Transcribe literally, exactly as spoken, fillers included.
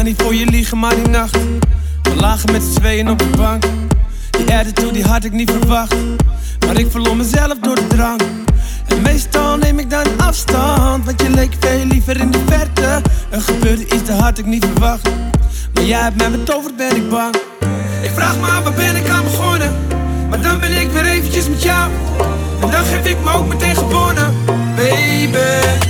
ga niet voor je liegen, maar die nacht we lagen met z'n tweeën op de bank. Die attitude die had ik niet verwacht, maar ik verloor mezelf door de drang. En meestal neem ik dan afstand, want je leek veel liever in de verte. Er gebeurde iets, dat had ik niet verwacht, maar jij hebt mij betoverd, ben ik bang. Ik vraag me af, waar ben ik aan begonnen? Maar dan ben ik weer eventjes met jou, en dan geef ik me ook meteen gewonnen. Baby,